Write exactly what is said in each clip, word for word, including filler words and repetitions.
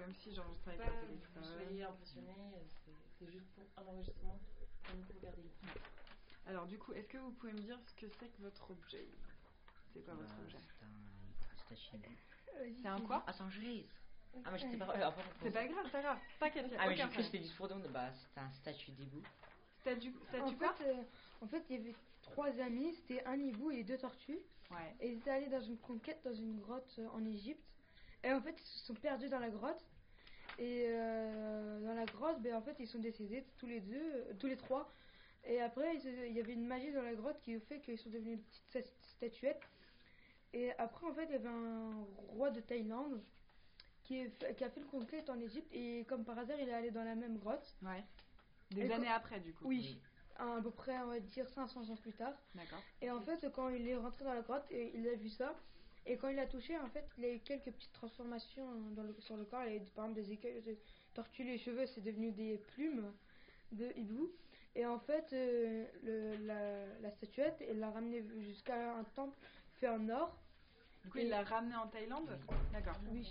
comme si j'enregistrais avec Pas un que vous téléphone. soyez impressionné, c'est juste pour un enregistrement, pour nous regarder. Alors du coup, est-ce que vous pouvez me dire ce que c'est que votre objet? C'est quoi votre Bah, objet? c'est un statue. C'est un quoi? Attends, je réalise. Ah, mais j'étais pas. euh, après, C'est pas grave, c'est pas grave. T'inquiète, Ah, mais aucun j'ai cru que problème. c'était du fourdon. Bah, c'était un statut d'hibou. Statue, En statue quoi? fait, euh, en fait, il y avait trois amis, c'était un hibou et deux tortues. Ouais. Et ils étaient allés dans une conquête dans une grotte euh, en Égypte. Et en fait, ils se sont perdus dans la grotte. Et euh, dans la grotte, ben, en fait, ils sont décédés tous les deux, euh, tous les trois. Et après, il y avait une magie dans la grotte qui fait qu'ils sont devenus des petites statuettes. Et après, en fait, il y avait un roi de Thaïlande qui, est, qui a fait une conquête en Égypte. Et comme par hasard, il est allé dans la même grotte. Ouais. Des Et années quand... après, du coup. Oui. À peu près, on va dire cinq cents ans plus tard. D'accord. Et en fait, quand il est rentré dans la grotte, il a vu ça. Et quand il a touché, en fait, il a eu quelques petites transformations dans le, sur le corps. Il a eu par exemple des écailles de tortue, les cheveux, c'est devenu des plumes de hibou. Et en fait, euh, le, la, la statuette, il l'a ramené jusqu'à un temple fait en or. Du coup, et il l'a ramené en Thaïlande? Oui. D'accord. Oui.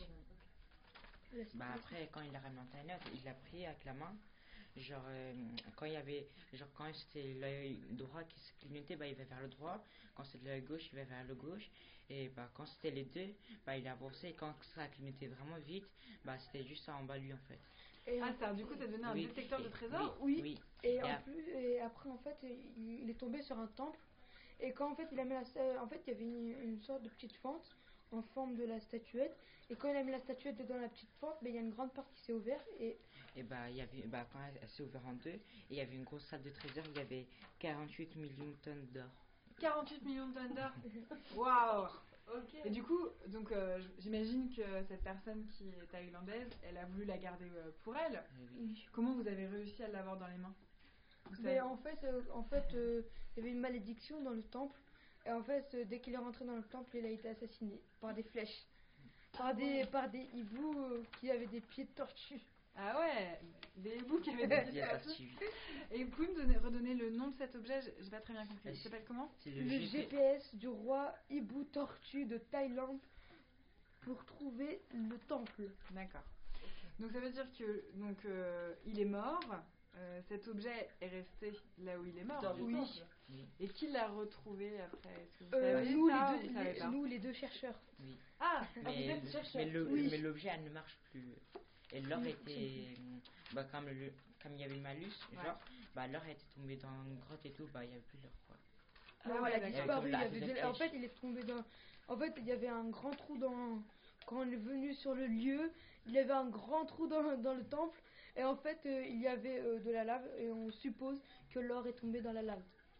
Bah, après, quand il l'a ramené en Thaïlande, il l'a pris avec la main. Genre, euh, quand il y avait, genre, quand c'était l'œil droit qui se clignotait, bah, il va vers le droit. Quand c'était l'œil gauche, il va vers le gauche. Et bah, quand c'était les deux, bah, il a avancé. Et quand ça clignotait vraiment vite, bah, c'était juste ça en bas lui en fait. Et ah, ça, du coup, ça devenait un oui. détecteur et, de trésors? Oui. oui. Et, et, en à... plus, et après, en fait, il, il est tombé sur un temple. Et quand en fait, il a mis la, en fait, il y avait une, une sorte de petite fente en forme de la statuette. Et quand il a mis la statuette dedans la petite fente, ben, il y a une grande partie qui s'est ouverte. Et, et bah, il y avait, bah, quand elle, elle s'est ouverte en deux, et il y avait une grosse salle de trésor, il y avait quarante-huit millions de tonnes d'or. quarante-huit millions de tonnes d'or. Waouh. Ok. Et du coup, donc euh, j'imagine que cette personne qui est thaïlandaise, elle a voulu la garder euh, pour elle. Oui. Comment vous avez réussi à l'avoir dans les mains? Vous mais savez... en fait, euh, en fait, euh, il y avait une malédiction dans le temple. Et en fait, euh, dès qu'il est rentré dans le temple, il a été assassiné par des flèches, par Ah des, ouais. par des hiboux euh, qui avaient des pieds de tortue. Ah ouais, des hiboux qui avaient des Il y a pieds. suivi. Et vous pouvez me donner, redonner le nom de cet objet? J'ai pas très bien compris. Il s'appelle comment? C'est Le, le, le G P... G P S du roi hibou tortue de Thaïlande pour trouver le temple. D'accord. Donc ça veut dire que donc euh, il est mort. Euh, cet objet est resté là où il est mort. Dans le Oui. temple. Oui. Et qui l'a retrouvé après? Est-ce que vous Euh, savez nous, ça, les ou deux, vous savez les- pas? nous, les deux chercheurs. Oui. Ah, vous Mais, êtes chercheur. mais, le, Oui. mais l'objet elle ne marche plus. Et l'or Ne était. Bah, comme, le, comme il y avait le malus, Ouais. genre, bah, l'or était tombé dans une grotte et tout, bah, il n'y avait plus l'or quoi. Ah Non, ouais, elle a d'accord. disparu. Il y Avec avait la- de- la En fait, flèche. il est tombé dans. En fait, il y avait un grand trou dans. Quand on est venu sur le lieu, il y avait un grand trou dans, dans le temple. Et en fait, euh, il y avait euh, de la lave. Et on suppose que l'or est tombé dans la lave.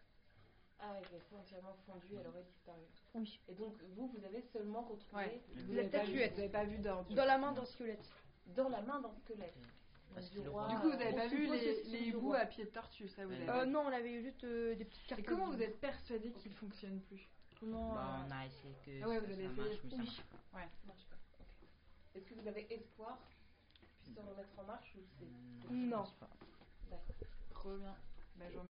Ah, elle est entièrement fondue, elle aurait disparu. Oui. Et donc, vous, vous avez seulement retrouvé Ouais. Vous La avez pas vu- statuette. Vous n'avez pas vu d'or. du Dans coup. la main d'un squelette. dans la main d'un squelette. Parce Du que le roi, roi- Du coup, vous n'avez on pas vu suppose que les, c'est les du hiboux roi. à pied de tortue, ça vous avez Euh, pas Euh, vu. non, on avait juste euh, des petites cartes. Et comment vous êtes persuadé qu'il fonctionne plus? Comment Bah, euh, on a essayé que Ah ouais, ça, vous avez ça essayé. marche, mais ça Oui. marche pas. Ouais. Ça marche pas. Ok. Est-ce que vous avez espoir qu'il puisse se remettre en marche ou c'est Non, je Non. pense pas. D'accord. Trop bien. Bah, je vous